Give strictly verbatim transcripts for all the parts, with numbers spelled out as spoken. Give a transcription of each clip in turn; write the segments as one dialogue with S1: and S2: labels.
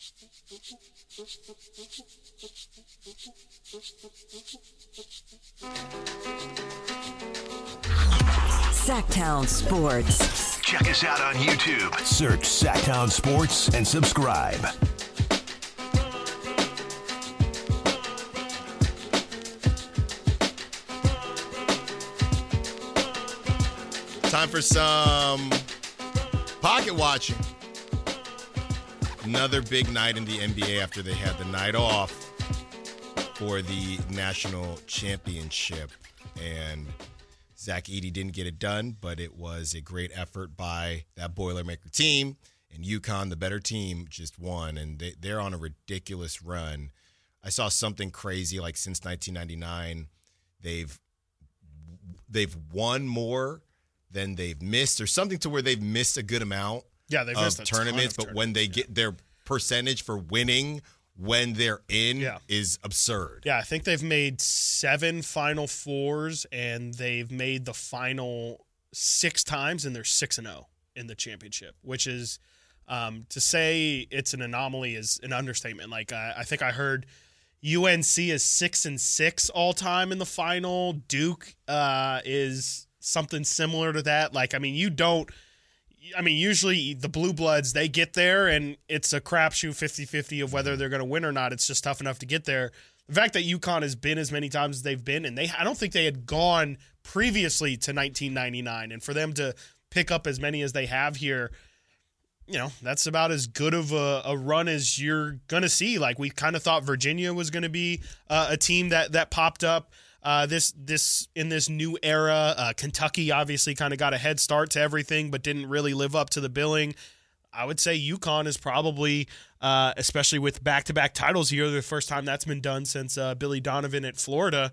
S1: Sacktown Sports.
S2: Check us out on YouTube. Search Sacktown Sports and subscribe.
S3: Time for some pocket watching. Another big night in the N B A after they had the night off for the national championship. And Zach Edey didn't get it done, but it was a great effort by that Boilermaker team. And UConn, the better team, just won. And they, they're on a ridiculous run. I saw something crazy, like since nineteen ninety-nine, they've they've won more than they've missed, or something to where they've missed a good amount.
S4: Yeah, they've missed
S3: of
S4: a
S3: tournaments,
S4: ton of
S3: but when they
S4: tournaments,
S3: get their percentage for winning when they're in
S4: Yeah.
S3: is absurd.
S4: Yeah, I think they've made seven Final Fours, and they've made the final six times, and they're six and zero in the championship, which is um, to say it's an anomaly is an understatement. Like I, I think I heard U N C is six and six all time in the final. Duke uh, is something similar to that. Like I mean, you don't. I mean, usually the Blue Bloods, they get there, and it's a crapshoot fifty-fifty of whether they're going to win or not. It's just tough enough to get there. The fact that UConn has been as many times as they've been, and they I don't think they had gone previously to nineteen ninety-nine, and for them to pick up as many as they have here, you know, that's about as good of a, a run as you're going to see. Like, we kind of thought Virginia was going to be uh, a team that that popped up. Uh, this this in this new era. uh, Kentucky obviously kind of got a head start to everything, but didn't really live up to the billing. I would say UConn is probably, uh, especially with back-to-back titles here, the first time that's been done since uh, Billy Donovan at Florida.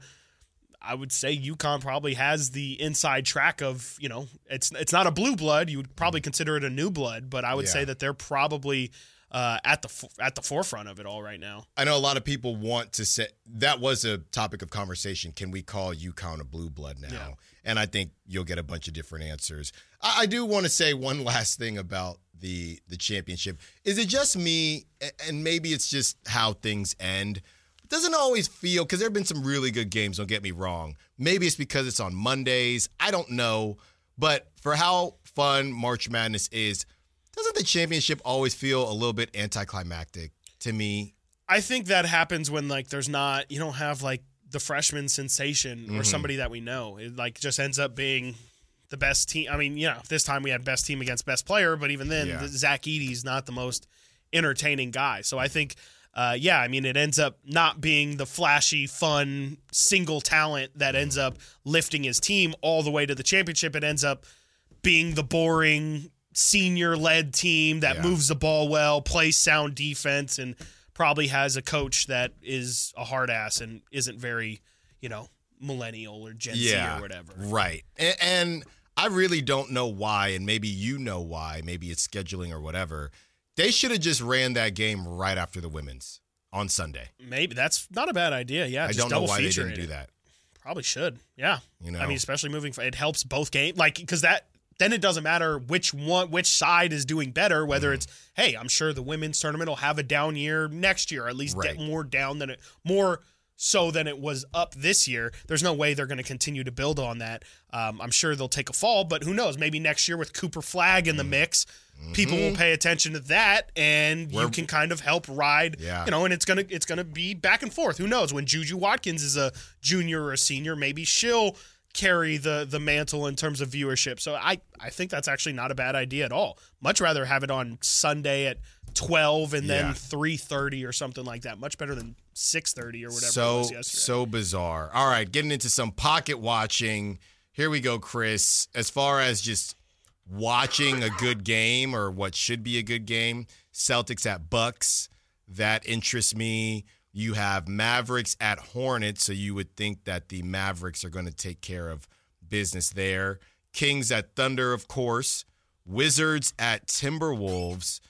S4: I would say UConn probably has the inside track of, you know, it's it's not a blue blood. You would probably consider it a new blood, but I would
S3: Yeah.
S4: say that they're probably Uh, at the at the forefront of it all right now.
S3: I know a lot of people want to say that was a topic of conversation. Can we call UConn a blue blood now?
S4: Yeah.
S3: And I think you'll get a bunch of different answers. I, I do want to say one last thing about the the championship. Is it just me, and maybe it's just how things end? It doesn't always feel, because there have been some really good games, don't get me wrong. Maybe it's because it's on Mondays. I don't know. But for how fun March Madness is, doesn't the championship always feel a little bit anticlimactic to me?
S4: I think that happens when, like, there's not, you don't have, like, the freshman sensation or
S3: Mhm.
S4: somebody that we know. It, like, just ends up being the best team. I mean, you know, this time we had best team against best player, but even then,
S3: Yeah.
S4: the, Zach Edey's not the most entertaining guy. So I think, uh, yeah, I mean, it ends up not being the flashy, fun, single talent that ends up lifting his team all the way to the championship. It ends up being the boring, senior-led team that
S3: Yeah.
S4: moves the ball well, plays sound defense, and probably has a coach that is a hard ass and isn't very, you know, millennial or Gen Z or whatever.
S3: Right. And, and I really don't know why, and maybe you know why, maybe it's scheduling or whatever. They should have just ran that game right after the women's on Sunday.
S4: Maybe that's not a bad idea. Yeah,
S3: I
S4: just
S3: don't know
S4: double
S3: why they
S4: feature
S3: didn't
S4: it.
S3: do that.
S4: Probably should. Yeah.
S3: You know?
S4: I mean, especially moving, it helps both games. Like, because that, then it doesn't matter which one, which side is doing better, whether mm. it's, hey, I'm sure the women's tournament will have a down year next year, or at least
S3: right.
S4: get more down than it, more so than it was up this year. There's no way they're going to continue to build on that. Um, I'm sure they'll take a fall, but who knows? Maybe next year with Cooper Flagg in the mix, mm-hmm. people will pay attention to that, and We're, you can kind of help ride,
S3: yeah.
S4: you know, and it's going to, it's going to be back and forth. Who knows? When Juju Watkins is a junior or a senior, maybe she'll carry the the mantle in terms of viewership. So I, I think that's actually not a bad idea at all. Much rather have it on Sunday at twelve and then
S3: yeah.
S4: three thirty or something like that. Much better than six thirty or whatever
S3: so,
S4: it was yesterday.
S3: So bizarre. All right, getting into some pocket watching. Here we go, Chris. As far as just watching a good game, or what should be a good game, Celtics at Bucks, that interests me. You have Mavericks at Hornets, so you would think that the Mavericks are going to take care of business there. Kings at Thunder, of course. Wizards at Timberwolves.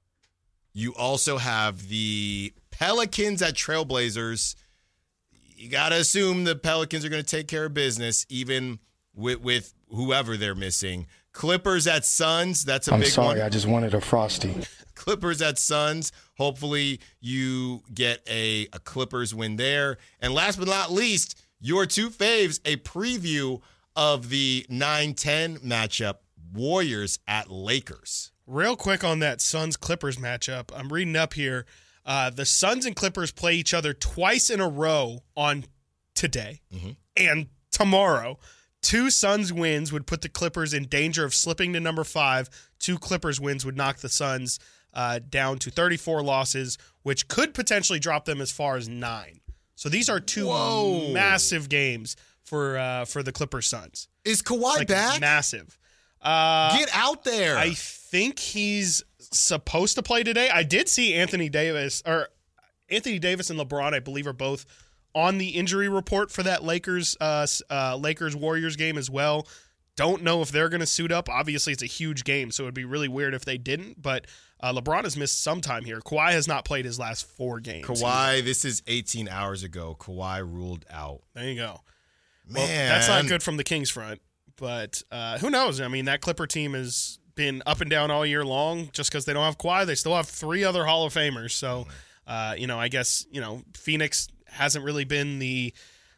S3: You also have the Pelicans at Trailblazers. You got to assume the Pelicans are going to take care of business, even with, with whoever they're missing. Clippers at Suns. That's a
S5: I'm
S3: big
S5: sorry,
S3: one.
S5: I just wanted a Frosty.
S3: Clippers at Suns. Hopefully you get a, a Clippers win there. And last but not least, your two faves, a preview of the nine ten matchup, Warriors at Lakers.
S4: Real quick on that Suns-Clippers matchup, I'm reading up here. Uh, the Suns and Clippers play each other twice in a row on today
S3: Mm-hmm.
S4: and tomorrow. Two Suns wins would put the Clippers in danger of slipping to number five. Two Clippers wins would knock the Suns uh, down to thirty-four losses, which could potentially drop them as far as nine. So these are two
S3: Whoa.
S4: massive games for uh, for the Clippers Suns.
S3: Is Kawhi
S4: Like,
S3: back?
S4: massive. Uh,
S3: Get out there.
S4: I think he's supposed to play today. I did see Anthony Davis or Anthony Davis and LeBron, I believe, are both on the injury report for that Lakers uh, uh, Lakers Warriors game as well. Don't know if they're going to suit up. Obviously, it's a huge game, so it'd be really weird if they didn't. But uh, LeBron has missed some time here. Kawhi has not played his last four games.
S3: Kawhi, this is eighteen hours ago. Kawhi ruled out.
S4: There you go.
S3: Man.
S4: Well, that's not good from the Kings front. But uh, who knows? I mean, that Clipper team has been up and down all year long. Just because they don't have Kawhi, they still have three other Hall of Famers. So, uh, you know, I guess, you know, Phoenix hasn't really been the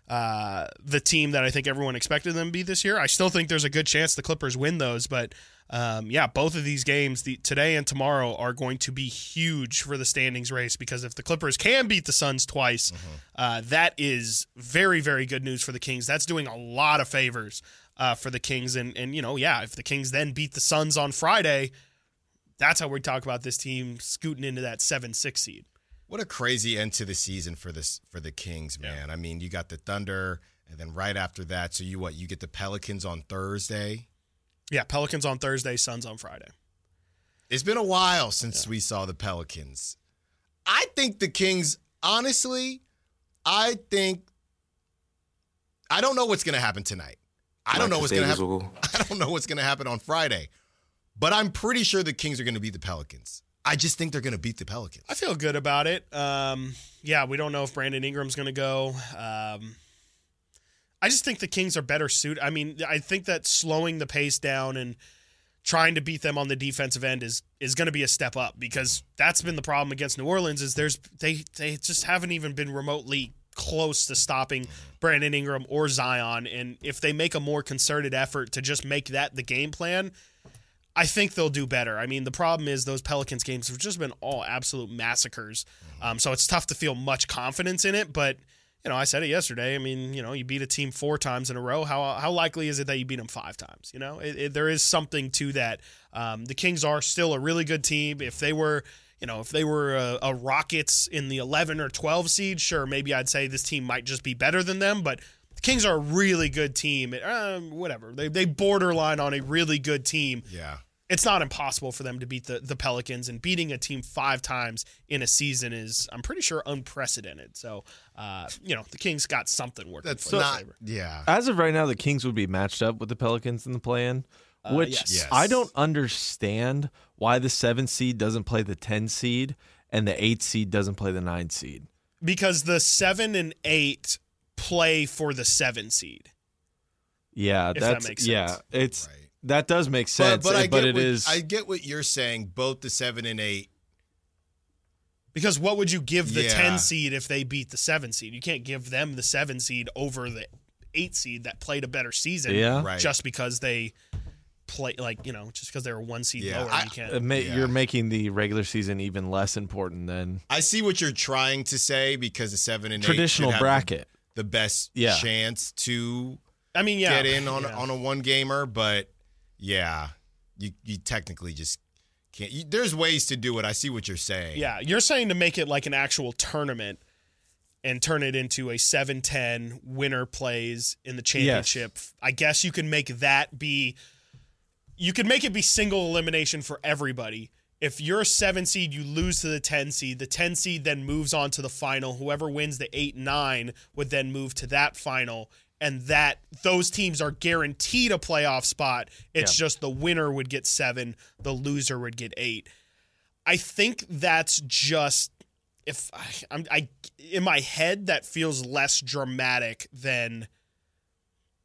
S4: uh, the team that I think everyone expected them to be this year. I still think there's a good chance the Clippers win those. But, um, yeah, both of these games, the, today and tomorrow, are going to be huge for the standings race because if the Clippers can beat the Suns twice,
S3: Mm-hmm.
S4: uh, that is very, very good news for the Kings. That's doing a lot of favors Uh, for the Kings. And, and, you know, yeah, if the Kings then beat the Suns on Friday, that's how we talk about this team scooting into that seven six seed.
S3: What a crazy end to the season for this for the Kings, man. Yeah. I mean, you got the Thunder, and then right after that, so you what? You get the Pelicans on Thursday?
S4: Yeah, Pelicans on Thursday, Suns on Friday.
S3: It's been a while since yeah. we saw the Pelicans. I think the Kings, honestly, I think – I don't know what's going to happen tonight. I don't know what's going to happen. I don't know what's going to happen on Friday, but I'm pretty sure the Kings are going to beat the Pelicans. I just think they're going to beat the Pelicans.
S4: I feel good about it. Um, yeah, we don't know if Brandon Ingram's going to go. Um, I just think the Kings are better suited. I mean, I think that slowing the pace down and trying to beat them on the defensive end is is going to be a step up because that's been the problem against New Orleans. Is there's they they just haven't even been remotely close to stopping Brandon Ingram or Zion, and if they make a more concerted effort to just make that the game plan, I think they'll do better. I mean, the problem is those Pelicans games have just been all absolute massacres, um, so it's tough to feel much confidence in it, but you know, I said it yesterday, I mean, you know, you beat a team four times in a row, how how likely is it that you beat them five times? You know, it, it, there is something to that. Um, the Kings are still a really good team. If they were You know, if they were a, a Rockets in the eleven or twelve seed, sure, maybe I'd say this team might just be better than them. But the Kings are a really good team. Um, whatever. They they borderline on a really good team.
S3: Yeah.
S4: It's not impossible for them to beat the, the Pelicans. And beating a team five times in a season is, I'm pretty sure, unprecedented. So, uh, you know, the Kings got something working
S3: That's
S4: for their
S3: not,
S4: favor.
S3: yeah.
S6: As of right now, the Kings would be matched up with the Pelicans in the play-in.
S4: Uh,
S6: Which
S4: yes.
S3: Yes.
S6: I don't understand why the seven seed doesn't play the ten seed and the eight seed doesn't play the nine seed.
S4: Because the seven and eight play for the seven seed.
S6: Yeah,
S4: If
S6: that's
S4: that makes sense.
S6: yeah, it's
S3: Right.
S6: that does make sense.
S3: But, but, I
S6: but
S3: get
S6: it
S3: what,
S6: is
S3: I get what you're saying. Both the seven and eight.
S4: Because what would you give the
S3: Yeah.
S4: ten seed if they beat the seven seed? You can't give them the seven seed over the eight seed that played a better season.
S6: Yeah.
S3: Right.
S4: Just because they play, like, you know, just because they were one seed
S3: Yeah,
S4: lower.
S3: I-
S4: you can't.
S6: it ma-
S3: Yeah.
S6: you're making the regular season even less important than
S3: I see what you're trying to say because the seven and
S6: traditional
S3: eight should have
S6: bracket.
S3: the best
S6: Yeah.
S3: chance to
S4: I mean, yeah.
S3: get in on
S4: yeah.
S3: on a one gamer, but yeah, you you technically just can't. You, there's ways to do it. I see what you're saying.
S4: Yeah, you're saying to make it like an actual tournament and turn it into a seven ten winner plays in the championship. I guess you can make that be you could make it be single elimination for everybody. If you're a seven seed, you lose to the ten seed. The ten seed then moves on to the final. Whoever wins the eight nine would then move to that final. And that those teams are guaranteed a playoff spot. It's
S6: Yeah.
S4: just the winner would get seven, the loser would get eight. I think that's just if I, I'm I in my head that feels less dramatic than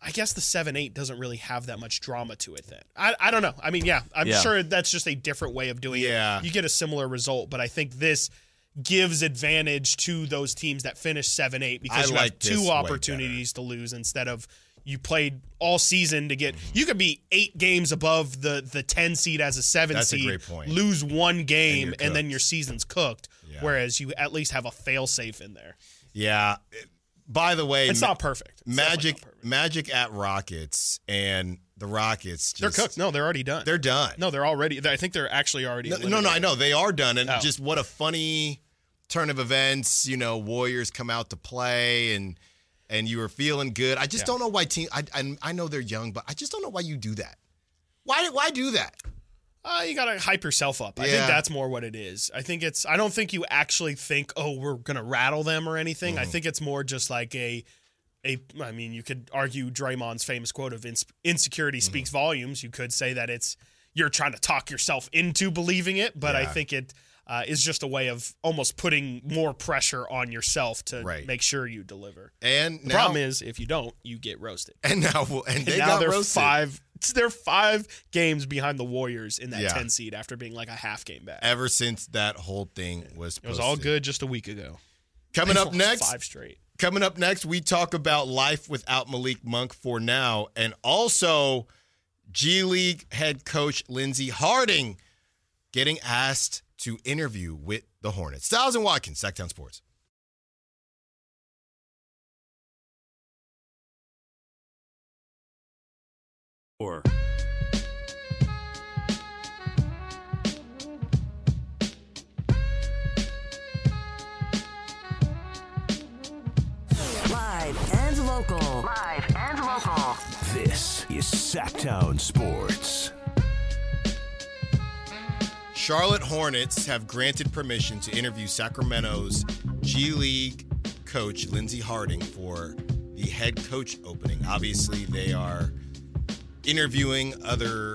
S4: I guess the seven eight doesn't really have that much drama to it then. I, I don't know. I mean, yeah, I'm
S6: Yeah.
S4: sure that's just a different way of doing
S3: Yeah.
S4: it. You get a similar result, but I think this gives advantage to those teams that finish seven eight because
S3: I
S4: you
S3: like
S4: have
S3: this
S4: two
S3: way
S4: opportunities to lose instead of you played all season to get – you could be eight games above the, the ten seed as a seven
S3: That's a
S4: seed,
S3: great point.
S4: lose one game,
S3: you're
S4: and, then
S3: cooked.
S4: your season's cooked,
S3: Yeah.
S4: whereas you at least have a fail-safe in there.
S3: Yeah. By the way,
S4: It's
S3: Ma-
S4: not perfect. It's definitely
S3: Magic
S4: not perfect.
S3: Magic at Rockets and the Rockets just,
S4: They're cooked. No, they're already done.
S3: They're done.
S4: No, they're already. I think they're actually already.
S3: No, no, no,
S4: eliminated.
S3: I know they are done, and
S4: Oh.
S3: just what a funny turn of events. You know, Warriors come out to play, and and you were feeling good. I just
S4: Yeah.
S3: don't know why team. I, I I know they're young, but I just don't know why you do that. Why why do that?
S4: Uh, you gotta hype yourself up. I
S3: Yeah.
S4: think that's more what it is. I think it's. I don't think you actually think, oh, we're gonna rattle them or anything.
S3: Mm-hmm.
S4: I think it's more just like a, a. I mean, you could argue Draymond's famous quote of ins- "insecurity
S3: Mm-hmm.
S4: speaks volumes." You could say that it's you're trying to talk yourself into believing it, but I
S3: Yeah.
S4: think it uh, is just a way of almost putting more pressure on yourself to
S3: Right.
S4: make sure you deliver.
S3: And
S4: The
S3: now,
S4: problem is, if you don't, you get roasted.
S3: and now and they
S4: And now
S3: got
S4: they're
S3: roasted.
S4: five. They're five games behind the Warriors in that
S3: Yeah.
S4: ten seed after being like a half game back.
S3: ever since that whole thing was.
S4: It was all
S3: posted.
S4: good just a week ago.
S3: Coming
S4: They
S3: up
S4: lost
S3: next,
S4: five straight.
S3: Coming up next, we talk about life without Malik Monk for now, and also G League head coach Lindsey Harding getting asked to interview with the Hornets. Styles and Watkins, Sacktown Sports.
S2: Or
S1: Live and local. Live and local.
S2: this is Sacktown Sports.
S3: Charlotte Hornets have granted permission to interview Sacramento's G League coach Lindsey Harding for the head coach opening. Obviously, they are interviewing other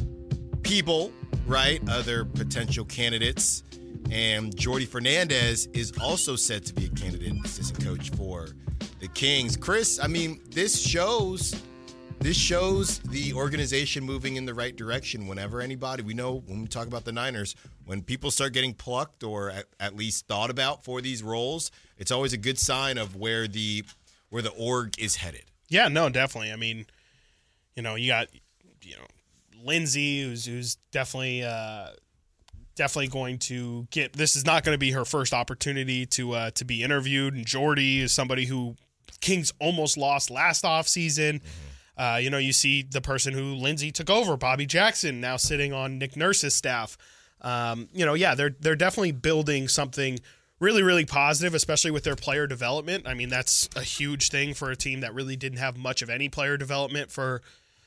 S3: people, right? Other potential candidates. And Jordy Fernandez is also said to be a candidate assistant coach for the Kings. Chris, I mean, this shows this shows the organization moving in the right direction. Whenever anybody, we know when we talk about the Niners, when people start getting plucked or at, at least thought about for these roles, it's always a good sign of where the where the org is headed.
S4: Yeah, no, definitely. I mean, you know, you got, you know, Lindsay, who's who's definitely uh, definitely going to get. This is not going to be her first opportunity to uh, to be interviewed. And Jordy is somebody who Kings almost lost last offseason. Mm-hmm. Uh, you know, you see the person who Lindsay took over, Bobby Jackson, now sitting on Nick Nurse's staff. Um, you know, yeah, they're they're definitely building something really, really positive, especially with their player development. I mean, that's a huge thing for a team that really didn't have much of any player development for,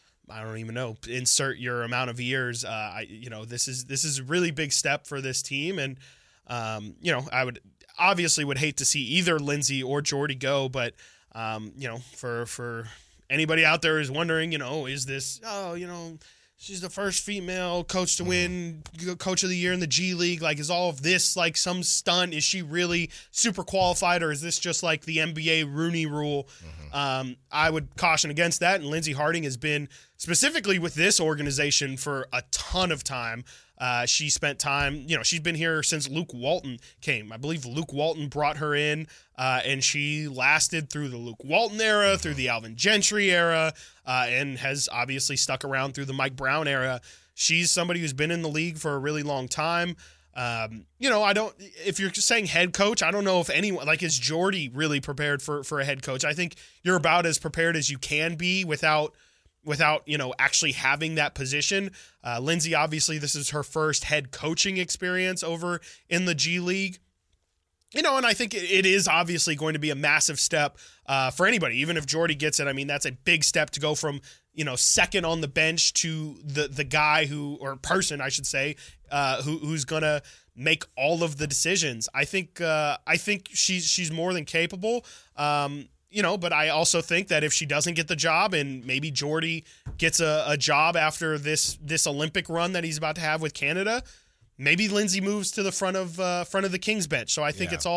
S4: I don't even know, insert your amount of years. Uh, I, you know, this is this is a really big step for this team, and um, you know, I would obviously would hate to see either Lindsay or Jordy go, but um, you know, for for anybody out there who's wondering, you know, is this, oh, you know, she's the first female coach to win Coach of the Year in the G League. Like, is all of this like some stunt? Is she really super qualified, or is this just like the N B A Rooney Rule? Mm-hmm. Um, I would caution against that. And Lindsey Harding has been specifically with this organization for a ton of time. Uh, she spent time, you know, she's been here since Luke Walton came. I believe Luke Walton brought her in, uh, and she lasted through the Luke Walton era, through the Alvin Gentry era, uh, and has obviously stuck around through the Mike Brown era. She's somebody who's been in the league for a really long time. Um, you know, I don't, if you're saying head coach, I don't know if anyone, like, is Jordy really prepared for, for a head coach? I think you're about as prepared as you can be without, without, you know, actually having that position. Uh, Lindsay, obviously, this is her first head coaching experience over in the G League. You know, and I think it, it is obviously going to be a massive step uh, for anybody, even if Jordy gets it. I mean, that's a big step to go from, you know, second on the bench to the the guy who, or person, I should say, uh, who who's gonna make all of the decisions. I think uh, I think she's she's more than capable. Um, you know, but I also think that if she doesn't get the job, and maybe Jordy gets a, a job after this this Olympic run that he's about to have with Canada, maybe Lindsay moves to the front of uh, front of the Kings bench. So I think
S3: Yeah.
S4: it's all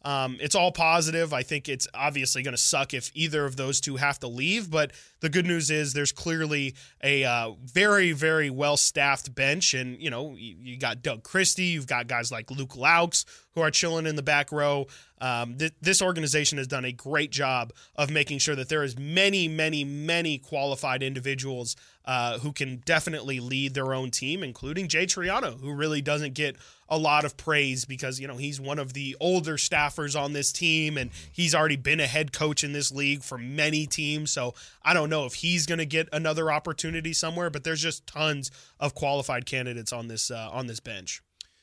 S4: Um, it's all positive. I think it's obviously going to suck if either of those two have to leave, but the good news is there's clearly a uh, very, very well-staffed bench, and, you know, you, you got Doug Christie, you've got guys like Luke Laux who are chilling in the back row. Um, th- this organization has done a great job of making sure that there is many, many, many qualified individuals uh, who can definitely lead their own team, including Jay Triano, who really doesn't get a lot of praise because, you know, he's one of the older staffers on this team, and he's already been a head coach in this league for many teams. So I don't know if he's going to get another opportunity somewhere, but there's just tons of qualified candidates on this uh, on this bench.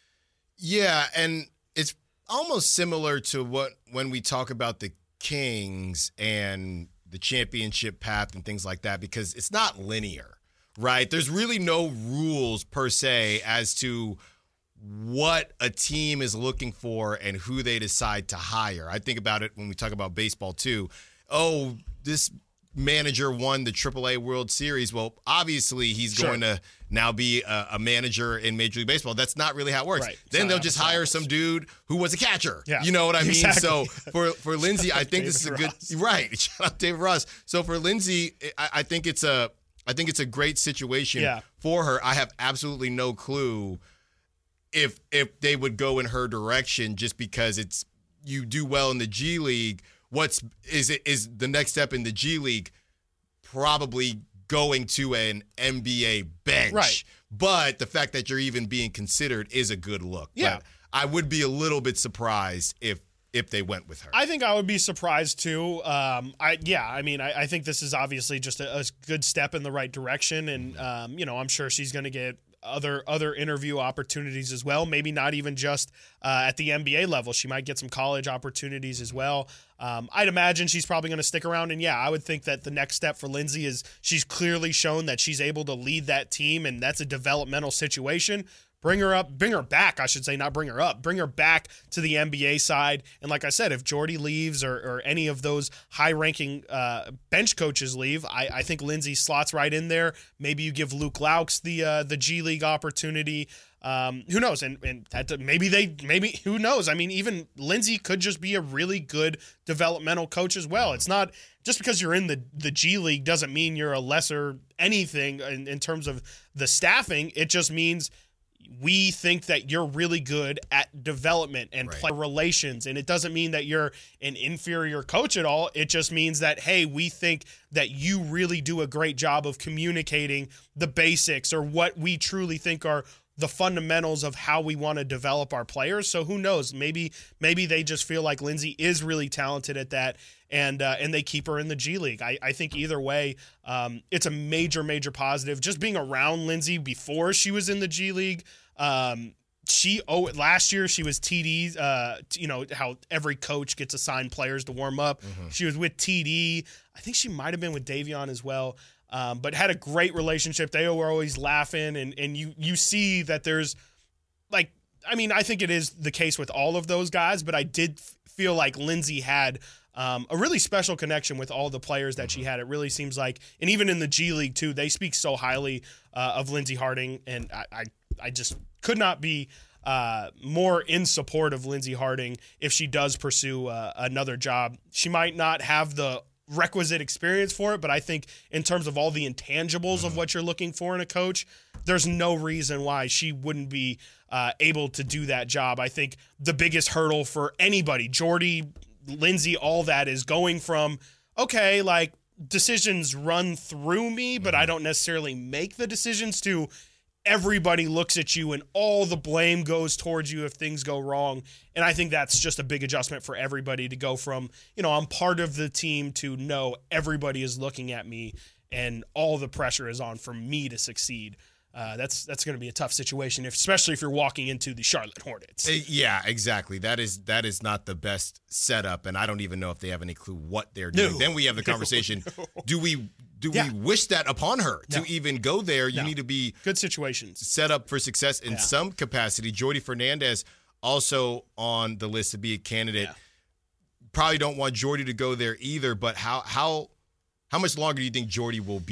S3: Yeah, and it's almost similar to what when we talk about the Kings and the championship path and things like that, because it's not linear, right? There's really no rules per se as to what a team is looking for and who they decide to hire. I think about it when we talk about baseball too. Oh, this manager won the triple A World Series. Well, obviously he's
S4: Sure.
S3: going to now be a, a manager in Major League Baseball. That's not really how it works.
S4: Right.
S3: Then
S4: It's
S3: they'll
S4: not
S3: just
S4: apples to
S3: hire
S4: apples.
S3: some dude who was a catcher.
S4: Yeah,
S3: You know what I mean?
S4: exactly.
S3: So for, for Lindsay, I think this is a
S4: David
S3: good,
S4: Ross.
S3: right. Shout out David Ross. So for Lindsay, I, I think it's a, I think it's a great situation
S4: Yeah.
S3: for her. I have absolutely no clue if if they would go in her direction just because it's you do well in the G League. What's is it is the next step in the G League probably going to an N B A bench.
S4: Right.
S3: But the fact that you're even being considered is a good look.
S4: Yeah.
S3: But I would be a little bit surprised if if they went with her.
S4: I think I would be surprised too. Um, I yeah, I mean, I, I think this is obviously just a, a good step in the right direction, and um, you know, I'm sure she's going to get other other interview opportunities as well. Maybe not even just uh, at the N B A level. She might get some college opportunities as well. Um, I'd imagine she's probably going to stick around. And yeah, I would think that the next step for Lindsay is she's clearly shown that she's able to lead that team, and that's a developmental situation. Bring her up, bring her back, I should say, not bring her up. Bring her back to the N B A side. And like I said, if Jordy leaves or, or any of those high-ranking uh, bench coaches leave, I, I think Lindsay slots right in there. Maybe you give Luke Laux the uh, the G League opportunity. Um, who knows? And and that maybe they maybe who knows? I mean, even Lindsay could just be a really good developmental coach as well. It's not just because you're in the the G League doesn't mean you're a lesser anything in, in terms of the staffing. It just means we think that you're really good at development and
S3: Right.
S4: player relations. And it doesn't mean that you're an inferior coach at all. It just means that, hey, we think that you really do a great job of communicating the basics or what we truly think are the fundamentals of how we want to develop our players. So who knows? Maybe maybe they just feel like Lindsay is really talented at that, and uh, and they keep her in the G League. I, I think either way, um, it's a major, major positive. Just being around Lindsay before she was in the G League, um, she oh last year she was T D. Uh, you know how every coach gets assigned players to warm up.
S3: Mm-hmm.
S4: She was with T D. I think she might have been with Davion as well. Um, but had a great relationship. They were always laughing, and and you you see that there's like I mean I think it is the case with all of those guys, but I did f- feel like Lindsay had um, a really special connection with all the players that she had. It really seems like, and even in the G League too, they speak so highly uh, of Lindsay Harding, and I, I I just could not be uh, more in support of Lindsay Harding if she does pursue uh, another job. She might not have the requisite experience for it, but I think in terms of all the intangibles of what you're looking for in a coach, there's no reason why she wouldn't be uh, able to do that job. I think the biggest hurdle for anybody, Jordy, Lindsay, all that, is going from, okay, like decisions run through me, but I don't necessarily make the decisions, to everybody looks at you and all the blame goes towards you if things go wrong. And I think that's just a big adjustment for everybody to go from, you know, I'm part of the team to no, everybody is looking at me and all the pressure is on for me to succeed. Uh, that's that's going to be a tough situation, if, especially if you're walking into the Charlotte Hornets.
S3: Uh, Yeah, exactly. That is that is not the best setup, and I don't even know if they have any clue what they're doing.
S4: No.
S3: Then we have the conversation: Do we do
S4: Yeah.
S3: we wish that upon her to
S4: No.
S3: even go there? You
S4: No.
S3: need to be
S4: Good situations.
S3: set up for success in
S4: Yeah.
S3: some capacity. Jordy Fernandez also on the list to be a candidate.
S4: Yeah.
S3: Probably don't want Jordy to go there either. But how how how much longer do you think Jordy will be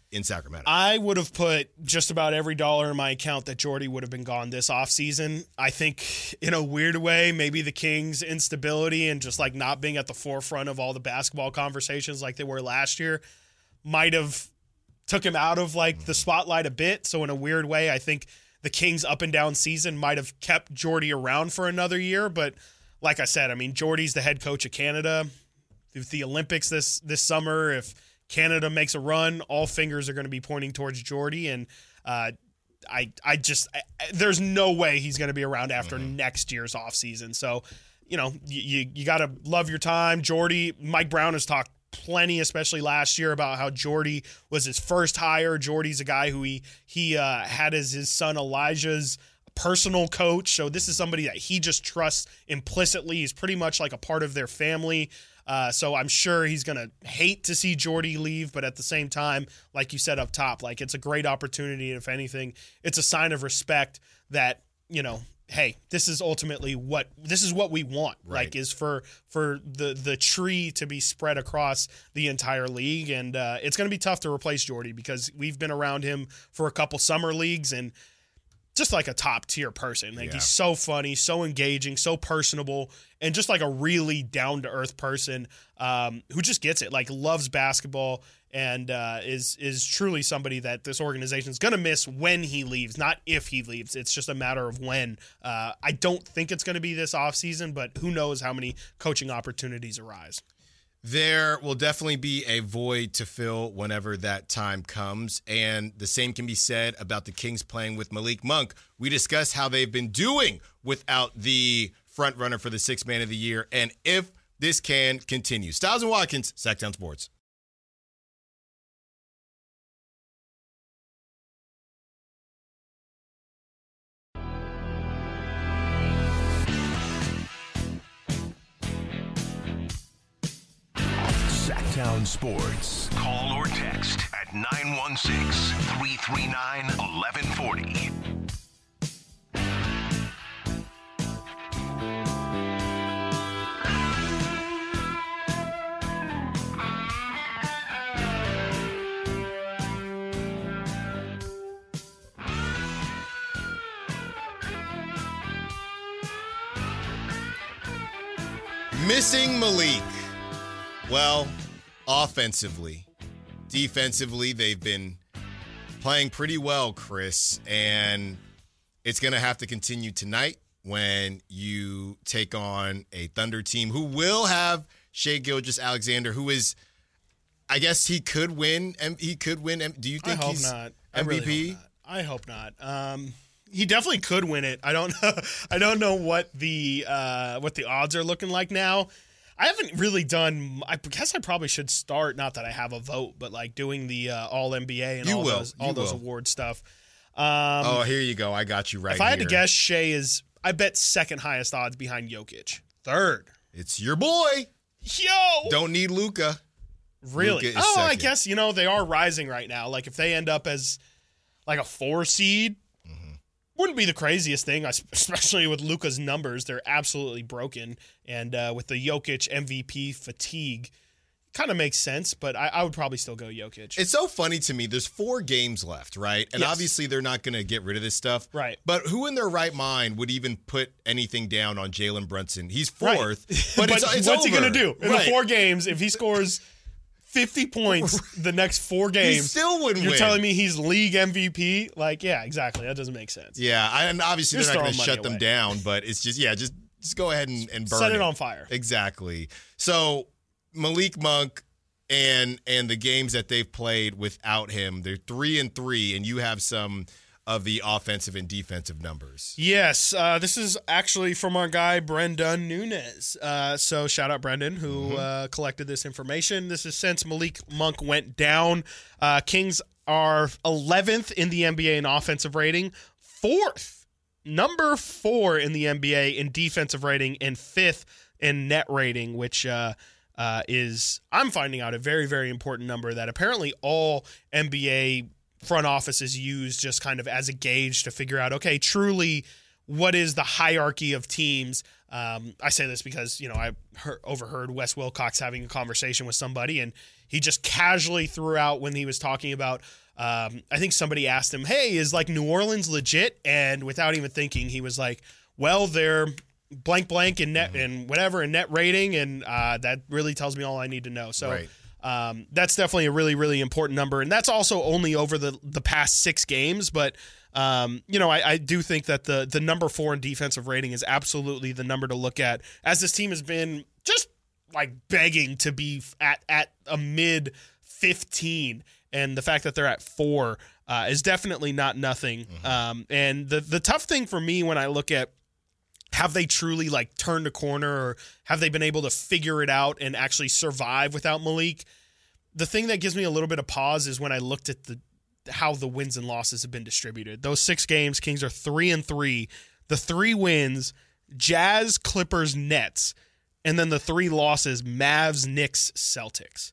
S3: in Sacramento.
S4: I would have put just about every dollar in my account that Jordy would have been gone this offseason. I think in a weird way, maybe the Kings' instability and just like not being at the forefront of all the basketball conversations like they were last year might have took him out of like the spotlight a bit. So in a weird way, I think the Kings' up and down season might have kept Jordy around for another year. But like I said, I mean, Jordy's the head coach of Canada. With the Olympics this this summer, if Canada makes a run, all fingers are going to be pointing towards Jordy, and uh, I I just I, there's no way he's going to be around after mm-hmm. next year's offseason. So, you know, you you, you got to love your time. Jordy, Mike Brown has talked plenty, especially last year, about how Jordy was his first hire. Jordy's a guy who he he uh, had as his son Elijah's personal coach. So this is somebody that he just trusts implicitly. He's pretty much like a part of their family. Uh, so I'm sure he's going to hate to see Jordy leave, but at the same time, like you said up top, like it's a great opportunity. If anything, it's a sign of respect that, you know, hey, this is ultimately what this is what we want.
S3: Right.
S4: Like is for for the the tree to be spread across the entire league, and uh, it's going to be tough to replace Jordy because we've been around him for a couple summer leagues and. Just like a top tier person. Like yeah. he's so funny, so engaging, so personable, and just like a really down to earth person um, who just gets it. Like loves basketball and uh, is is truly somebody that this organization is going to miss when he leaves, not if he leaves. It's just a matter of when. Uh, I don't think it's going to be this offseason, but who knows how many coaching opportunities arise.
S3: There will definitely be a void to fill whenever that time comes, and the same can be said about the Kings playing with Malik Monk. We discussed how they've been doing without the front runner for the sixth man of the year, and if this can continue. Styles and Watkins, Sacktown Sports.
S2: Sacktown Sports.
S5: Call or text at nine one six, three three nine, one one four zero.
S3: Missing Malik. Well, offensively, defensively, they've been playing pretty well, Chris, and it's going to have to continue tonight when you take on a Thunder team who will have Shai Gilgeous-Alexander, who is, I guess he could win. He could win. Do you think
S4: I hope
S3: he's
S4: not. I
S3: M V P?
S4: really hope not. I hope not. Um, he definitely could win it. I don't know. I don't know what the uh, what the odds are looking like now. I haven't really done. I guess I probably should start. Not that I have a vote, but like doing the uh, All N B A and
S3: you
S4: all
S3: will.
S4: those all
S3: you
S4: those
S3: will.
S4: award stuff. Um,
S3: oh, here you go. I got you right.
S4: If I had
S3: here.
S4: to guess, Shai is. I bet second highest odds behind Jokic. Third.
S3: It's your boy.
S4: Yo.
S3: Don't need Luka.
S4: Really?
S3: Luka is
S4: oh,
S3: second.
S4: I guess you know they are rising right now. Like if they end up as like a four seed. Wouldn't be the craziest thing, especially with Luka's numbers. They're absolutely broken. And uh, with the Jokic M V P fatigue, kind of makes sense, but I, I would probably still go Jokic.
S3: It's so funny to me. There's four games left, right? And
S4: yes.
S3: obviously they're not going to get rid of this stuff.
S4: Right.
S3: But who in their right mind would even put anything down on Jalen Brunson? He's fourth,
S4: right.
S3: but,
S4: but
S3: it's, it's
S4: what's
S3: over.
S4: he going to do? In
S3: right.
S4: the four games, if he scores fifty points the next four games,
S3: he still wouldn't
S4: you're
S3: win.
S4: telling me he's league M V P? Like, yeah, exactly. That doesn't make sense.
S3: Yeah, I, and obviously
S4: Just
S3: they're not going to
S4: throwing
S3: shut
S4: money
S3: them
S4: away.
S3: down, but it's just, yeah, just just go ahead and, and burn
S4: Set it
S3: it
S4: on fire.
S3: Exactly. So Malik Monk and and the games that they've played without him, they're three and three, and you have some of the offensive and defensive numbers.
S4: Yes, uh, this is actually from our guy Brendan Nunes. Uh, so shout out Brendan who mm-hmm. uh, collected this information. This is since Malik Monk went down. Uh, Kings are eleventh in the N B A in offensive rating, fourth, number four in the N B A in defensive rating, and fifth in net rating, which uh, uh, is, I'm finding out, a very, very important number that apparently all N B A front offices use just kind of as a gauge to figure out, okay, truly, what is the hierarchy of teams Um, I say this because, you know, I heard, overheard Wes Wilcox having a conversation with somebody, and he just casually threw out when he was talking about, um, I think somebody asked him, hey, is like New Orleans legit? And without even thinking, he was like, well, they're blank blank and net and whatever and net rating, and uh, that really tells me all I need to know. So
S3: Right.
S4: um, that's definitely a really, really important number, and that's also only over the the past six games, but Um, you know, I, I do think that the the number four in defensive rating is absolutely the number to look at, as this team has been just like begging to be at at a mid fifteen, and the fact that they're at four uh, is definitely not nothing. Mm-hmm. Um, and the the tough thing for me when I look at have they truly like turned a corner, or have they been able to figure it out and actually survive without Malik? The thing that gives me a little bit of pause is when I looked at the how the wins and losses have been distributed. Those six games, Kings are three and three. The three wins, Jazz, Clippers, Nets, and then the three losses, Mavs, Knicks, Celtics.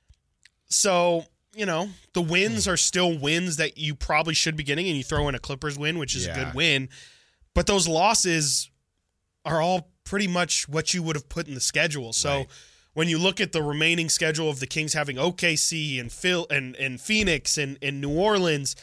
S4: So, you know, the wins are still wins that you probably should be getting, and you throw in a Clippers win, which is
S3: Yeah.
S4: a good win. But those losses are all pretty much what you would have put in the schedule. So
S3: Right.
S4: when you look at the remaining schedule of the Kings having O K C and Phil and, and Phoenix and, and New Orleans,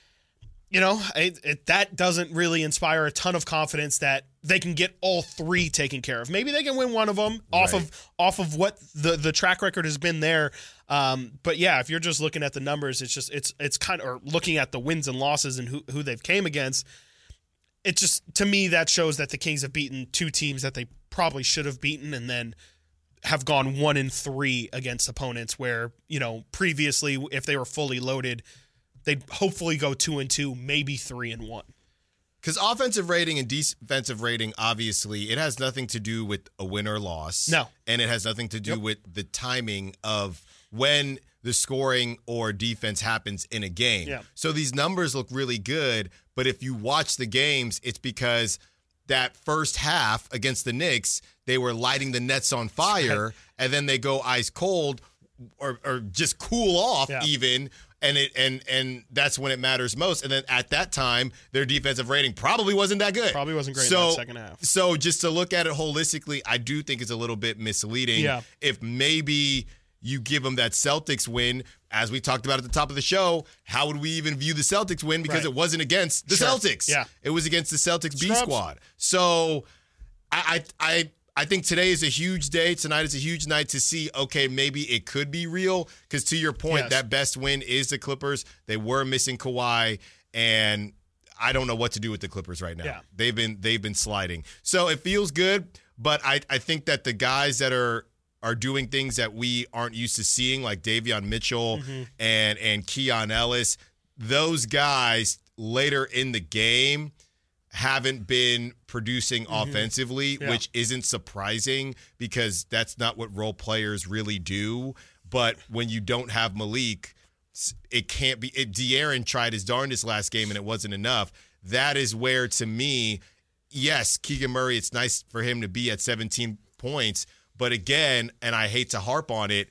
S4: you know, it, it, that doesn't really inspire a ton of confidence that they can get all three taken care of. Maybe they can win one of them off
S3: Right.
S4: of off of what the, the track record has been there. Um, but yeah, if you're just looking at the numbers, it's just it's it's kind of or looking at the wins and losses and who who they've came against. It just, to me, that shows that the Kings have beaten two teams that they probably should have beaten, and then have gone one and three against opponents where, you know, previously, if they were fully loaded, they'd hopefully go two and two, maybe three and one.
S3: Because offensive rating and defensive rating, obviously, it has nothing to do with a win or loss.
S4: No.
S3: And it has nothing to do
S4: Yep.
S3: with the timing of when the scoring or defense happens in a game.
S4: Yeah.
S3: So these numbers look really good, but if you watch the games, it's because that first half against the Knicks, they were lighting the Nets on fire, and then they go ice cold or, or just cool off
S4: Yeah.
S3: even, and it and and that's when it matters most. And then at that time, their defensive rating probably wasn't that good.
S4: Probably wasn't great in
S3: so,
S4: that second half.
S3: So just to look at it holistically, I do think it's a little bit misleading.
S4: Yeah.
S3: If maybe you give them that Celtics win, as we talked about at the top of the show, how would we even view the Celtics win? Because
S4: Right.
S3: it wasn't against the
S4: Sure.
S3: Celtics.
S4: Yeah.
S3: It was against the Celtics B
S4: Scrubs.
S3: squad. So I I I I think today is a huge day. Tonight is a huge night to see, okay, maybe it could be real. Because to your point,
S4: Yes.
S3: that best win is the Clippers. They were missing Kawhi, and I don't know what to do with the Clippers right now.
S4: Yeah.
S3: They've been they've been sliding. So it feels good, but I, I think that the guys that are are doing things that we aren't used to seeing, like Davion Mitchell
S4: Mm-hmm.
S3: and and Keon Ellis, those guys later in the game haven't been producing offensively,
S4: Mm-hmm. Yeah.
S3: which isn't surprising because that's not what role players really do. But when you don't have Malik, it can't be. It, De'Aaron tried his darndest last game and it wasn't enough. That is where, to me, yes, Keegan Murray, it's nice for him to be at seventeen points. But again, and I hate to harp on it,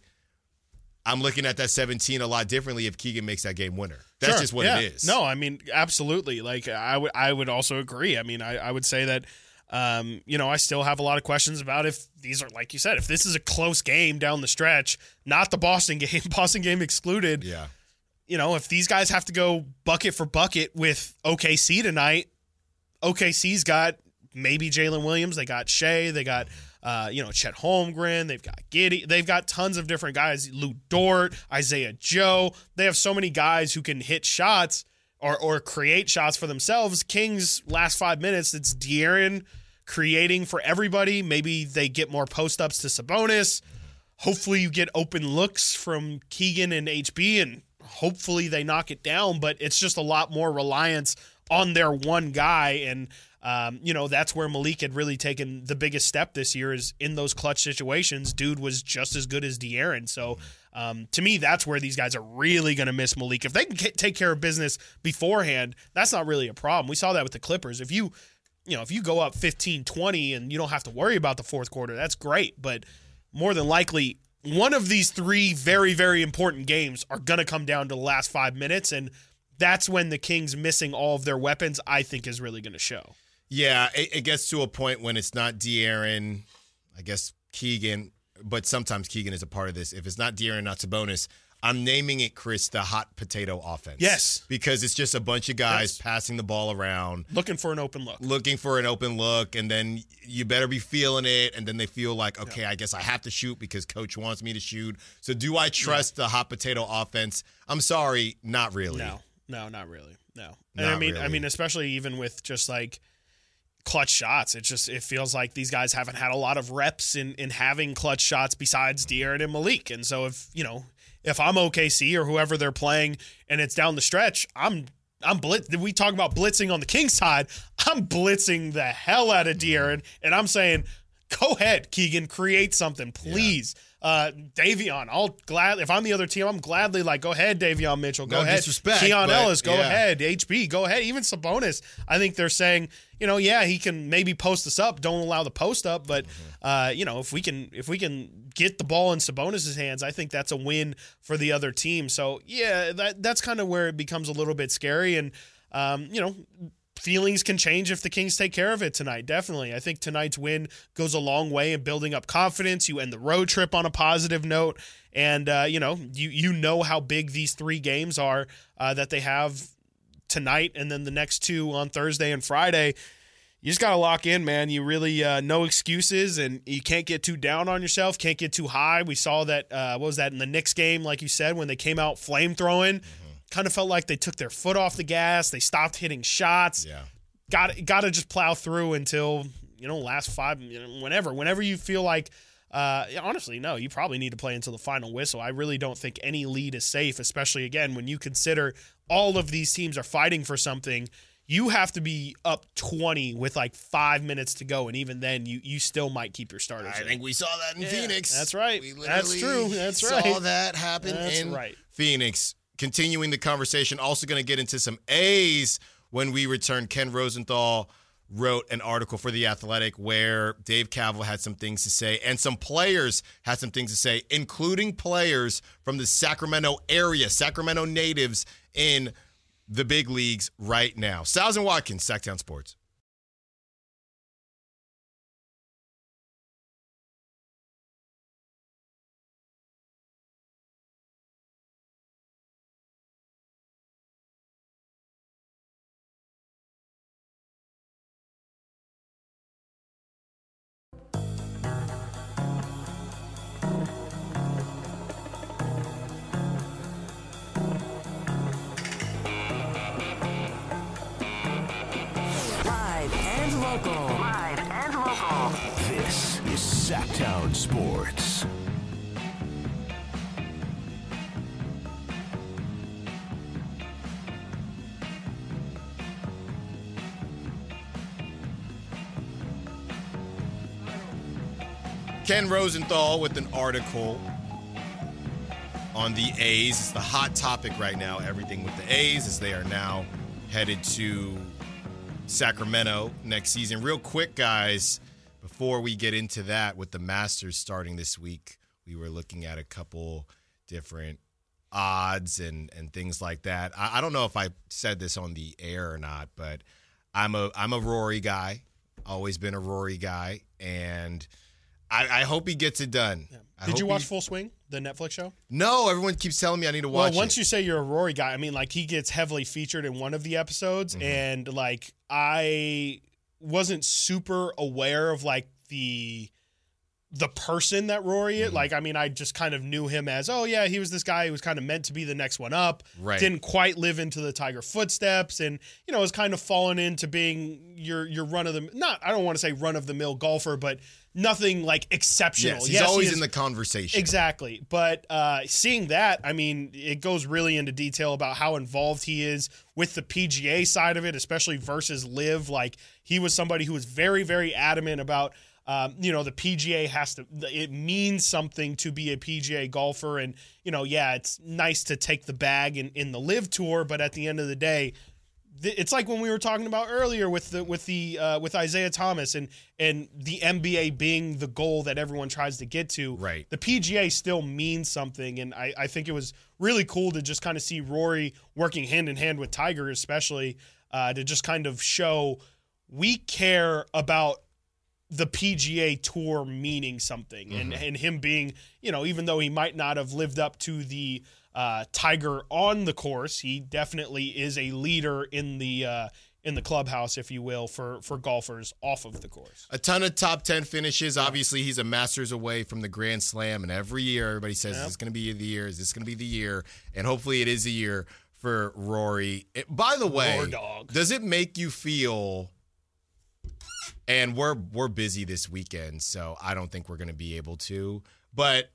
S3: I'm looking at that seventeen a lot differently if Keegan makes that game winner. That's
S4: Sure.
S3: just what
S4: Yeah.
S3: it is.
S4: No, I mean, absolutely. Like, I would I would also agree. I mean, I, I would say that, um, you know, I still have a lot of questions about if these are, like you said, if this is a close game down the stretch, not the Boston game, Boston game excluded.
S3: Yeah.
S4: You know, if these guys have to go bucket for bucket with O K C tonight, O K C's got maybe Jalen Williams. They got Shea. They got, uh, you know, Chet Holmgren. They've got Giddey. They've got tons of different guys. Lou Dort, Isaiah Joe. They have so many guys who can hit shots or or create shots for themselves. Kings last five minutes, it's De'Aaron creating for everybody. Maybe they get more post-ups to Sabonis. Hopefully you get open looks from Keegan and H B, and hopefully they knock it down, but it's just a lot more reliance on their one guy. And, um, you know, that's where Malik had really taken the biggest step this year, is in those clutch situations. Dude was just as good as De'Aaron. So um, to me, that's where these guys are really going to miss Malik. If they can get, take care of business beforehand, that's not really a problem. We saw that with the Clippers. If you, you know, if you go up fifteen twenty and you don't have to worry about the fourth quarter, that's great. But more than likely, one of these three very, very important games are going to come down to the last five minutes, and that's when the Kings missing all of their weapons, I think, is really going to show.
S3: Yeah, it, it gets to a point when it's not De'Aaron, I guess Keegan, but sometimes Keegan is a part of this. If it's not De'Aaron, not Sabonis, I'm naming it, Chris, the hot potato offense.
S4: Yes.
S3: Because it's just a bunch of guys
S4: Yes.
S3: passing the ball around.
S4: Looking for an open look.
S3: Looking for an open look, and then you better be feeling it, and then they feel like, okay, yeah. I guess I have to shoot because coach wants me to shoot. So do I trust yeah. the hot potato offense? I'm sorry, not really.
S4: No, no, not really. No. And
S3: Not
S4: I mean,
S3: really.
S4: I mean, especially even with just like clutch shots, it just it feels like these guys haven't had a lot of reps in in having clutch shots besides De'Aaron and Malik. And so if you know if I'm O K C or whoever they're playing and it's down the stretch, I'm I'm blitz. We talk about blitzing on the Kings side. I'm blitzing the hell out of De'Aaron, and I'm saying, go ahead, Keegan, create something, please. Yeah. Uh, Davion, I'll glad if I'm the other team, I'm gladly like, go ahead, Davion Mitchell, go
S3: no
S4: ahead,
S3: disrespect,
S4: Keon
S3: but,
S4: Ellis, go
S3: yeah.
S4: ahead, H B, go ahead, even Sabonis. I think they're saying, you know, yeah, he can maybe post us up, don't allow the post up, but mm-hmm. uh, you know, if we can, if we can get the ball in Sabonis's hands, I think that's a win for the other team. So yeah, that that's kind of where it becomes a little bit scary, and um, you know. Feelings can change if the Kings take care of it tonight. Definitely. I think tonight's win goes a long way in building up confidence. You end the road trip on a positive note. And, uh, you know, you, you know how big these three games are uh, that they have tonight and then the next two on Thursday and Friday. You just got to lock in, man. You really, uh, no excuses, and you can't get too down on yourself, can't get too high. We saw that, uh, what was that, in the Knicks game, like you said, when they came out flame-throwing. Mm-hmm. Kind of felt like they took their foot off the gas. They stopped hitting shots.
S3: Yeah.
S4: Got got to just plow through until, you know, last five, you know, whenever. Whenever you feel like, uh, honestly, no, you probably need to play until the final whistle. I really don't think any lead is safe, especially, again, when you consider all of these teams are fighting for something. You have to be up twenty with like five minutes to go, and even then, you you still might keep your starters.
S3: I
S4: in.
S3: think we saw that in
S4: yeah,
S3: Phoenix.
S4: That's right.
S3: We
S4: That's true. That's
S3: saw
S4: right.
S3: Saw that happen
S4: that's
S3: in
S4: right.
S3: Phoenix. Continuing the conversation, also going to get into some A's when we return. Ken Rosenthal wrote an article for The Athletic where Dave Kaval had some things to say, and some players had some things to say, including players from the Sacramento area, Sacramento natives in the big leagues right now. Styles and Watkins, Sacktown Sports.
S1: Live and local.
S2: This is Sacktown Sports.
S3: Ken Rosenthal with an article on the A's. It's the hot topic right now, everything with the A's, as they are now headed to Sacramento next season. Real quick, guys, before we get into that, with the Masters starting this week, we were looking at a couple different odds and, and things like that. I, I don't know if I said this on the air or not, but I'm a I'm a Rory guy. Always been a Rory guy, and I, I hope he gets it done.
S4: Yeah.
S3: I
S4: Did you
S3: hope
S4: watch
S3: he-
S4: Full Swing, the Netflix show?
S3: No, everyone keeps telling me I need to watch
S4: well, once
S3: it.
S4: you say you're a Rory guy, I mean, like, he gets heavily featured in one of the episodes,
S3: Mhm.
S4: and, like, I wasn't super aware of, like, the the person that Rory is.
S3: Mhm.
S4: Like, I mean, I just kind of knew him as, oh, yeah, he was this guy who was kind of meant to be the next one up.
S3: Right.
S4: Didn't quite live into the Tiger footsteps, and, you know, has kind of fallen into being your your run of the, not, I don't want to say run of the mill golfer, but nothing, like, exceptional.
S3: Yes, he's
S4: Yes, he
S3: always
S4: is-
S3: in the conversation.
S4: Exactly. But uh, seeing that, I mean, it goes really into detail about how involved he is with the P G A side of it, especially versus Live. Like, he was somebody who was very, very adamant about, um, you know, the P G A has to, it means something to be a P G A golfer. And, you know, yeah, it's nice to take the bag in, in the Live Tour, but at the end of the day, it's like when we were talking about earlier with the with the uh, with Isaiah Thomas and and the N B A being the goal that everyone tries to get to.
S3: Right.
S4: The P G A still means something, and I, I think it was really cool to just kind of see Rory working hand in hand with Tiger, especially uh, to just kind of show we care about the P G A Tour meaning something, mm-hmm. and, and him being, you know, even though he might not have lived up to the uh, Tiger on the course, he definitely is a leader in the uh, in the clubhouse, if you will, for for golfers off of the course.
S3: A ton of top ten finishes. Obviously, he's a Masters away from the Grand Slam, and every year everybody says, yep. is this going to be the year? Is this going to be the year? And hopefully it is the year for Rory. It, by the way,
S4: Roar dog.
S3: Does it make you feel... And we're we're busy this weekend, so I don't think we're going to be able to. But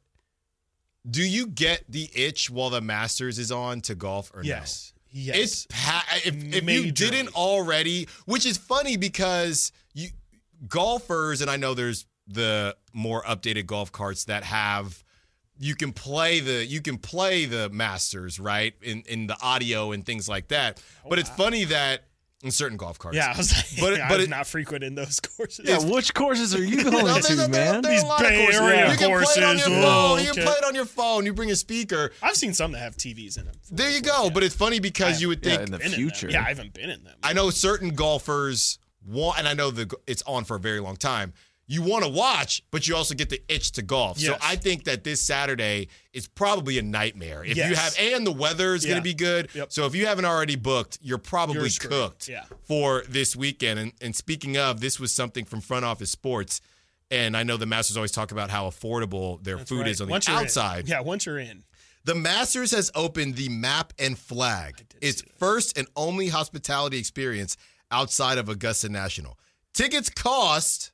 S3: do you get the itch while the Masters is on to golf or
S4: yes.
S3: no?
S4: Yes.
S3: It's pa- if, if you didn't already, which is funny because you golfers, and I know there's the more updated golf carts that have you can play the you can play the Masters, right? In in the audio and things like that. Oh, but it's wow. funny that in certain golf carts.
S4: Yeah, I was like,
S3: but,
S4: yeah,
S3: but
S4: I'm
S3: it,
S4: not frequenting those courses.
S6: Yeah, which courses are you going
S3: no,
S6: to,
S3: a,
S6: man?
S3: These
S4: Bay Area
S3: you can
S4: courses.
S3: play it on your phone.
S4: Oh,
S3: You can
S4: okay.
S3: play it on your phone. You bring a speaker.
S4: I've seen some that have T Vs in them.
S3: There you go.
S4: Yeah.
S3: But it's funny because you would
S6: Yeah,
S3: think
S6: in the
S4: Been in
S6: future.
S4: them. Yeah, I haven't been in them.
S3: I know certain golfers want, and I know the it's on for a very long time. You want to watch, but you also get the itch to golf.
S4: Yes.
S3: So I think that this Saturday is probably a nightmare. If
S4: Yes.
S3: you have, and the weather is
S4: Yeah.
S3: going to be good.
S4: Yep.
S3: So if you haven't already booked, you're probably
S4: You're screwed.
S3: cooked
S4: Yeah.
S3: for this weekend. And, and speaking of, this was something from Front Office Sports. And I know the Masters always talk about how affordable their
S4: That's
S3: food
S4: right.
S3: is on
S4: Once
S3: the
S4: you're in.
S3: outside.
S4: Yeah, once you're in.
S3: The Masters has opened the Map and Flag, its first and only hospitality experience outside of Augusta National. Tickets cost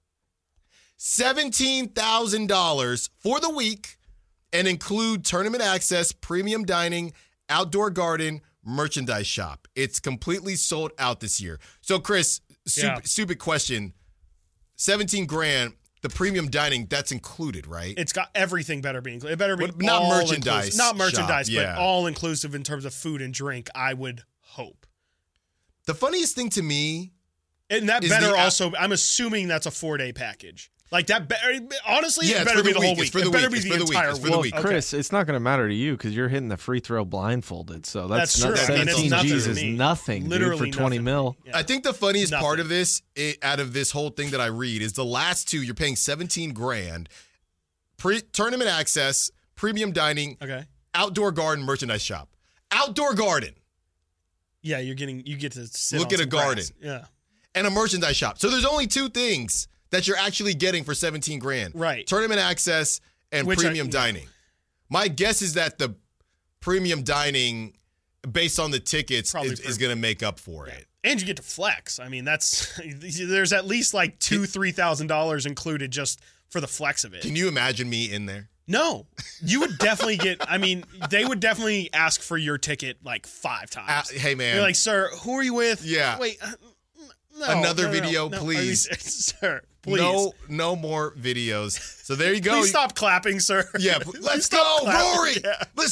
S3: seventeen thousand dollars for the week and include tournament access, premium dining, outdoor garden, merchandise shop. It's completely sold out this year. So, Chris, stupid,
S4: Yeah.
S3: stupid question. seventeen grand, the premium dining, that's included, right?
S4: It's got everything better be included. It better be
S3: But not
S4: all
S3: merchandise
S4: inclusive. Not merchandise,
S3: shop, yeah.
S4: but all inclusive in terms of food and drink, I would hope.
S3: The funniest thing to me,
S4: And that
S3: Is
S4: better
S3: the-
S4: also, I'm assuming that's a four-day package. Like that, be- honestly,
S3: Yeah,
S4: it
S3: it's
S4: better
S3: for
S4: be
S3: the
S4: the whole
S3: week.
S4: week.
S3: It's for the
S4: It better
S3: week.
S4: be
S3: It's
S4: the
S3: for the week.
S4: entire
S3: It's for
S4: week.
S3: the
S6: Well,
S3: week.
S6: Chris, it's not going to matter to you because you're hitting the free throw blindfolded. So that's,
S4: That's
S6: not,
S4: true.
S3: I mean, it's
S6: seventeen
S3: nothing
S6: G's
S3: to
S6: is
S4: me.
S6: nothing, dude,
S4: Literally
S6: for twenty
S4: nothing.
S6: mil.
S4: Yeah.
S3: I think the funniest part
S4: Nothing.
S3: of this, it, out of this whole thing that I read, is the last two. You're paying seventeen grand, pre tournament access, premium dining,
S4: Okay.
S3: outdoor garden, merchandise shop, outdoor garden,
S4: Yeah, you're getting you get to sit
S3: Look
S4: on
S3: at a
S4: some grass.
S3: garden.
S4: Yeah.
S3: and a merchandise shop. So there's only two things that you're actually getting for seventeen grand.
S4: Right.
S3: Tournament access and
S4: Which I-
S3: premium
S4: yeah.
S3: dining. My guess is that the premium dining, based on the tickets,
S4: Probably
S3: is,
S4: for-
S3: is going to make up for it.
S4: And you get to flex. I mean, that's there's at least like two, three thousand dollars included just for the flex of it.
S3: Can you imagine me in there?
S4: No, you would definitely get. I mean, they would definitely ask for your ticket like five
S3: Uh,
S4: times.
S3: hey, man.
S4: You're like, sir, who are you with?
S3: Yeah.
S4: Wait. Uh, no,
S3: Another
S4: no, no,
S3: video,
S4: no, no.
S3: please.
S4: Are you- sir, please.
S3: No, no more videos. So there you go.
S4: Please stop clapping, sir.
S3: Yeah,
S4: Please
S3: let's
S4: stop
S3: go,
S4: clapping.
S3: Rory.
S4: Yeah.
S3: Let's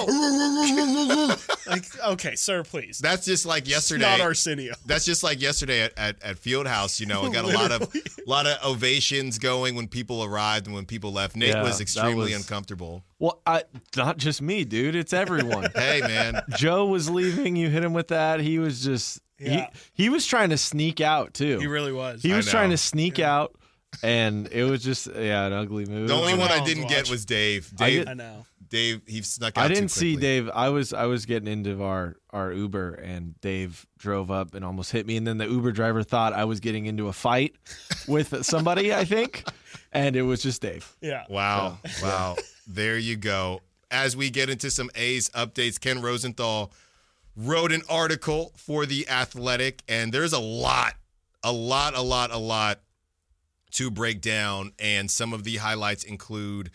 S3: go.
S4: Like, okay, sir, please.
S3: That's just like
S4: It's
S3: yesterday.
S4: not Arsenio.
S3: That's just like yesterday at, at, at Fieldhouse. You know, we got a lot of lot of ovations going when people arrived and when people left. Nate
S6: Yeah,
S3: was
S6: that
S3: extremely
S6: was-
S3: uncomfortable.
S6: Well, I, not just me, dude. It's everyone.
S3: Hey, man.
S6: Joe was leaving. You hit him with that. He was just
S4: Yeah.
S6: he, he was trying to sneak out too.
S4: He really was.
S6: He
S3: I
S6: was
S3: know.
S6: trying to sneak out, and it was just yeah, an ugly move.
S3: The only
S4: Two
S3: one I
S4: rounds
S3: didn't
S4: watch.
S3: get was Dave.
S6: I
S3: Dave,
S6: did-
S4: I know.
S3: Dave, he snuck out
S6: I
S3: too
S6: didn't see
S3: quickly.
S6: Dave. I was I was getting into our our Uber, and Dave drove up and almost hit me. And then the Uber driver thought I was getting into a fight with somebody, I think, and it was just Dave.
S4: Yeah.
S3: Wow. Wow. There you go. As we get into some A's updates, Ken Rosenthal wrote an article for The Athletic, and there's a lot, a lot, a lot, a lot to break down. And some of the highlights include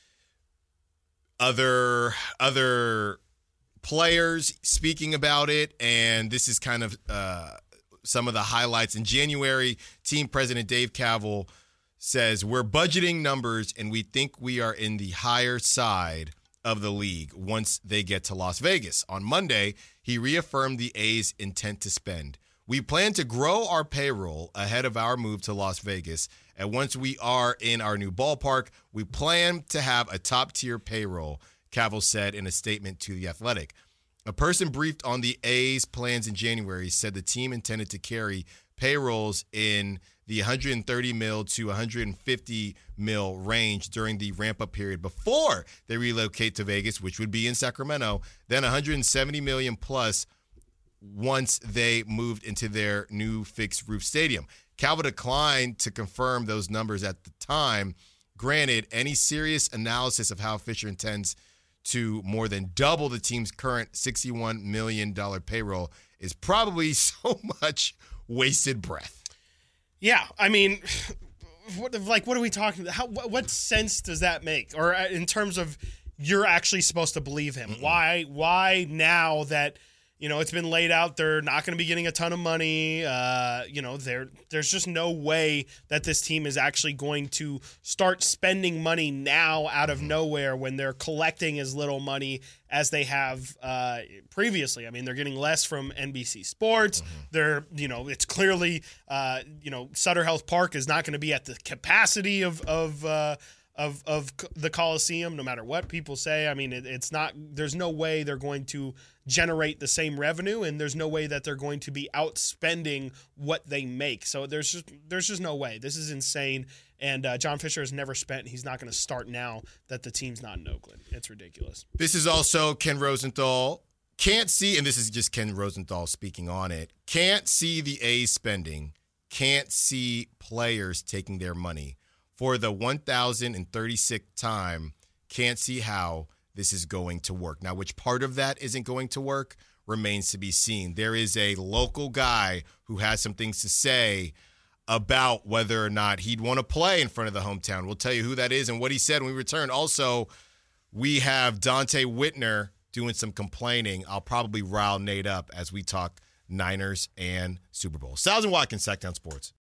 S3: other other players speaking about it, and this is kind of uh, some of the highlights. In January, team president Dave Kaval says, we're budgeting numbers, and we think we are in the higher side of the league once they get to Las Vegas. On Monday, he reaffirmed the A's intent to spend. We plan to grow our payroll ahead of our move to Las Vegas, and once we are in our new ballpark, we plan to have a top-tier payroll, Kaval said in a statement to The Athletic. A person briefed on the A's plans in January said the team intended to carry payrolls in the one hundred thirty mil to one hundred fifty mil range during the ramp-up period before they relocate to Vegas, which would be in Sacramento, then one hundred seventy million plus once they moved into their new fixed roof stadium. Calvo declined to confirm those numbers at the time. Granted, any serious analysis of how Fisher intends to more than double the team's current sixty-one million dollars payroll is probably so much wasted breath.
S4: Yeah, I mean, what, like, what are we talking about? How, what, what sense does that make? Or uh, in terms of you're actually supposed to believe him? Mm-mm. Why? Why now that, you know, it's been laid out, they're not going to be getting a ton of money. Uh, you know, there there's just no way that this team is actually going to start spending money now out of nowhere when they're collecting as little money as they have uh, previously. I mean, they're getting less from N B C Sports. Mm-hmm. They're, you know, it's clearly, uh, you know, Sutter Health Park is not going to be at the capacity of of. Uh, Of of the Coliseum, no matter what people say. I mean, it, it's not. There's no way they're going to generate the same revenue, and there's no way that they're going to be outspending what they make. So there's just there's just no way. This is insane. And uh, John Fisher has never spent. He's not going to start now that the team's not in Oakland. It's ridiculous.
S3: This is also Ken Rosenthal. Can't see, and this is just Ken Rosenthal speaking on it. Can't see the A's spending. Can't see players taking their money. For the one thousand thirty-sixth time, can't see how this is going to work. Now, which part of that isn't going to work remains to be seen. There is a local guy who has some things to say about whether or not he'd want to play in front of the hometown. We'll tell you who that is and what he said when we return. Also, we have Dante Whitner doing some complaining. I'll probably rile Nate up as we talk Niners and Super Bowl. Styles and Watkins, Sacktown Sports.